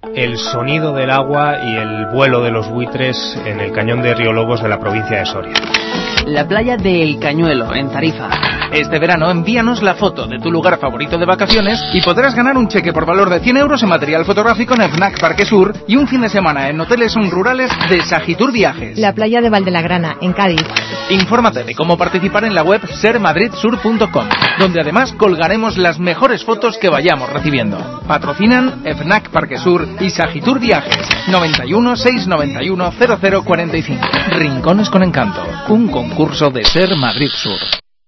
el sonido del agua y el vuelo de los buitres en el cañón de Río Lobos de la provincia de Soria. La playa de El Cañuelo, en Tarifa. Este verano envíanos la foto de tu lugar favorito de vacaciones y podrás ganar un cheque por valor de 100 euros en material fotográfico en FNAC Parque Sur y un fin de semana en hoteles rurales de Sagitur Viajes. La playa de Valdelagrana, en Cádiz. Infórmate de cómo participar en la web sermadridsur.com, donde además colgaremos las mejores fotos que vayamos recibiendo. Patrocinan FNAC Parque Sur y Sagitur Viajes. 91 691 0045. Rincones con Encanto, un concurso de Ser Madrid Sur.